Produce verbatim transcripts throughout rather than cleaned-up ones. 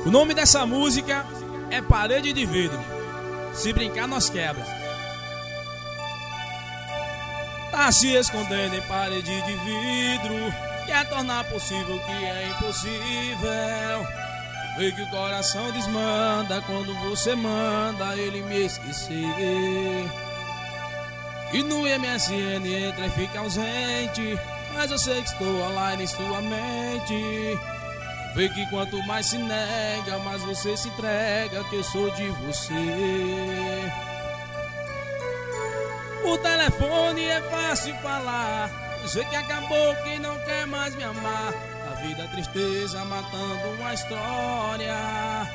O nome dessa música é Parede de Vidro. Se brincar, nós quebra. Tá se escondendo em parede de vidro, quer tornar possível o que é impossível. Vê que o coração desmanda quando você manda ele me esquecer. E no M S N entra e fica ausente, mas eu sei que estou online em sua mente. Vê que quanto mais se nega, mais você se entrega, que eu sou de você. O telefone é fácil falar, dizer que acabou, que não quer mais me amar. A vida é tristeza matando uma história.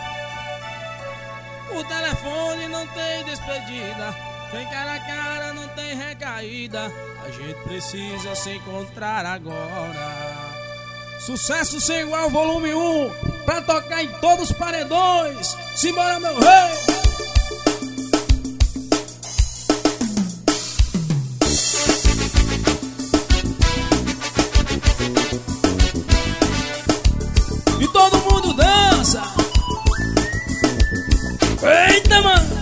O telefone não tem despedida, tem cara a cara, não tem recaída. A gente precisa se encontrar agora. Sucesso sem igual, volume um, pra tocar em todos os paredões. Simbora, meu rei! E todo mundo dança. Eita, mano!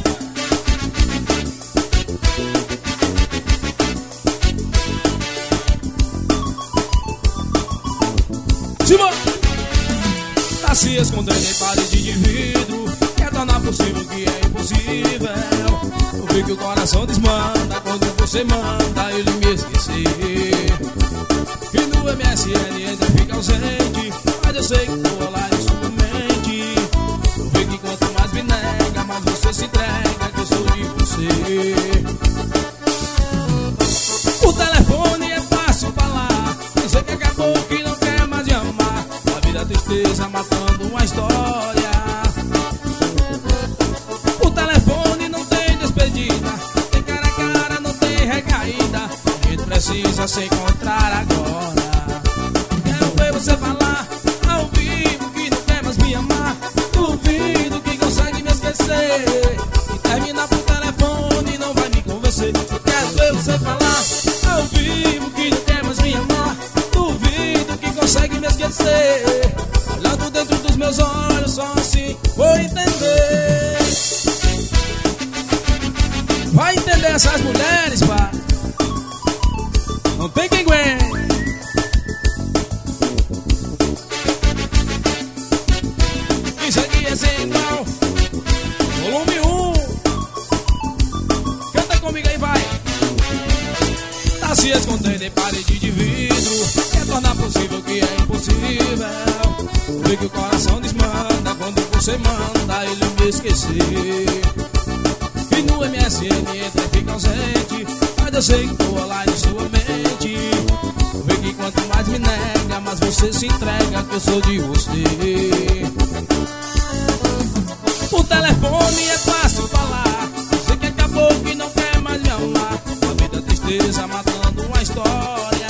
Simbora! Tá se escondendo em parede de vidro, quer tornar possível o que é impossível. Eu vi que o coração desmanda quando você manda ele me esquecer. E no M S N ainda fica ausente, mas eu sei que tô lá em sua mente. Eu vi que quanto mais me nega, mais você se entrega, que eu sou de você. O telefone é fácil falar, dizer que acabou, que não quer mais me amar. A vida é tristeza matando uma história. O telefone não tem despedida, tem cara a cara, não tem recaída. A gente precisa se encontrar agora. Quero ver você falar ao vivo que não quer mais me amar. Duvido que consegue me esquecer e terminar por telefone não vai me convencer. Quero ver você falar ao vivo que não quer mais me amar. Duvido que consegue me esquecer. Olhando dentro dos meus olhos, só assim vou entender. Vai entender essas mulheres, pá. Não tem quem aguente. Isso aqui é sem igual, volume um. Canta comigo aí, vai. Tá se escondendo em parede de vidro, quer tornar possível o que é impossível. Vê que o coração desmanda quando você manda ele me esquecer. E no M S N entra e fica ausente, mas eu sei que tô lá em sua mente. Vê que quanto mais me nega, mais você se entrega, que eu sou de você. O telefone é fácil falar, dizer que acabou, que não quer mais me amar. A vida é tristeza matando uma história.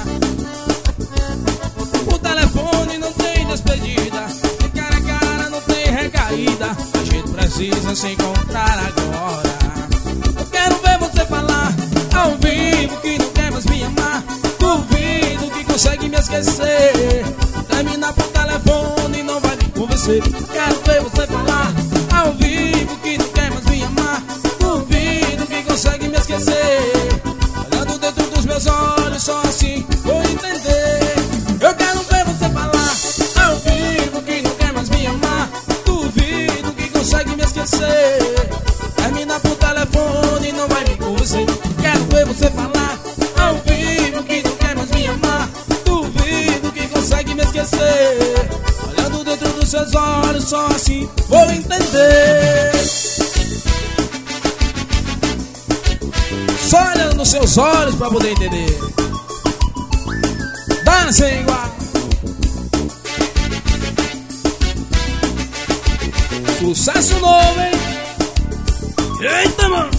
O telefone não tem despedida, tem cara a cara, não tem recaída. A gente precisa se encontrar agora. Eu quero ver você falar ao vivo que não quer mais me amar. Duvido que consegue me esquecer. Terminar por telefone não vai me convencer. Quero ver você falar ao vivo que não quer mais me amar. Duvido que consegue me esquecer. Olhando dentro dos meus olhos, só assim vou entender. Eu quero ver você falar ao vivo que não quer mais me amar. Duvido que consegue me esquecer. Termina por telefone, não vai me convencer. Quero ver você falar ao vivo que não quer mais me amar. Duvido que consegue me esquecer. Olhando dentro dos seus olhos, só assim vou entender. Só olhando nos seus olhos pra poder entender. Dança igual. Sucesso novo, hein? Eita, mano!